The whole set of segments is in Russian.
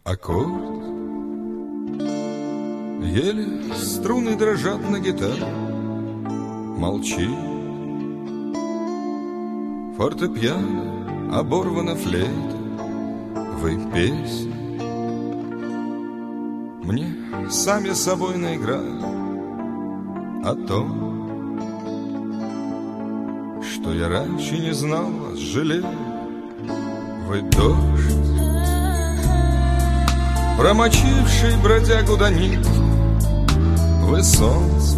Аккорд. Еле струны дрожат на гитаре. Молчи. Фортепиано, оборвана флейта. Вы песни мне сами собой наиграли о том, что я раньше не знал вас, жалел. Вы дождь, промочивший бродягу до нитки. Вы солнце,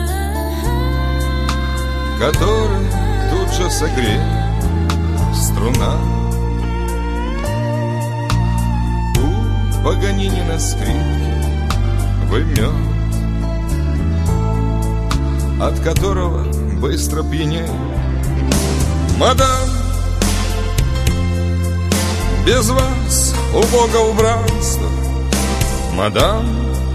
которое тут же согрел струна. У Паганини на скрипке. Вы мед, от которого быстро пьянею. Мадам, без вас убого убранства. Мадам,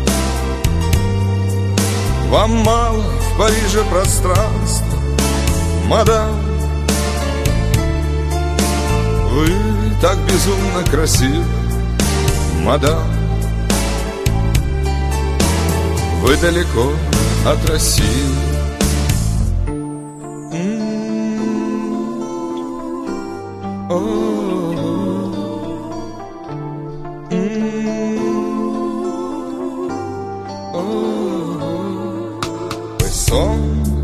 вам мало в Париже пространства. Мадам, вы так безумно красивы. Мадам, вы далеко от России. Вы сон,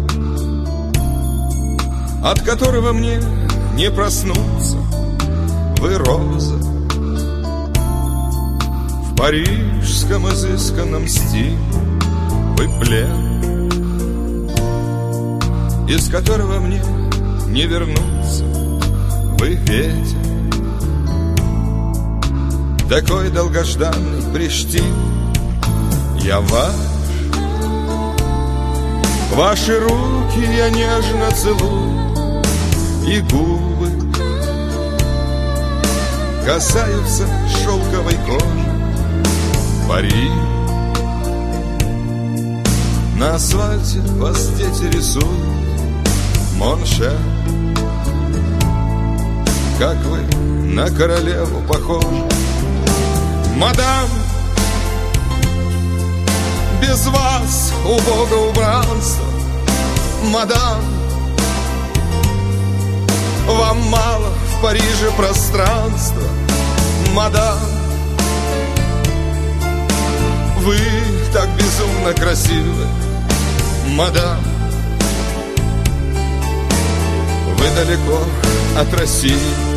от которого мне не проснуться. Вы роза в парижском изысканном стиле. Вы плен, из которого мне не вернуться. Вы ветер, такой долгожданный, Приштин. Я ваш, ваши руки я нежно целую, и губы касаются шелковой кожи. Пари, на асфальте вас дети рисуют. Моншер, как вы на королеву похожи. Мадам, без вас убого убранства. Мадам, вам мало в Париже пространства. Мадам, вы так безумно красивы. Мадам, вы далеко от России.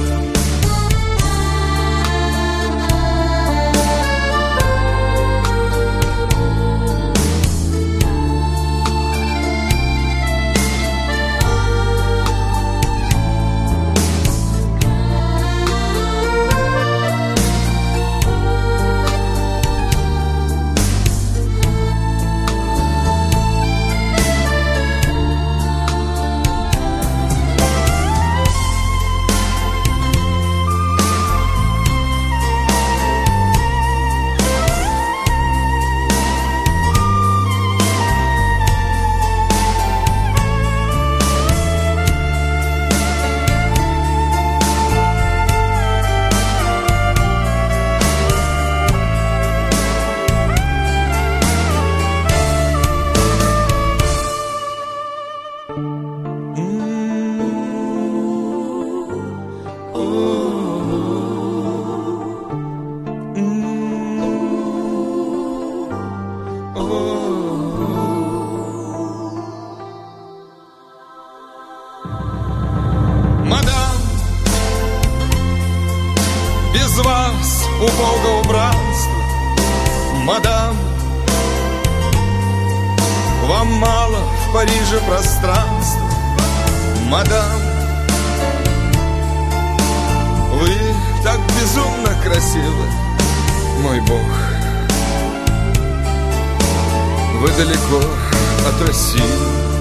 Мадам, без вас убого убранства. Мадам, вам мало в Париже пространства. Мадам, вы так безумно красивы. Мой Бог, вы далеко от России.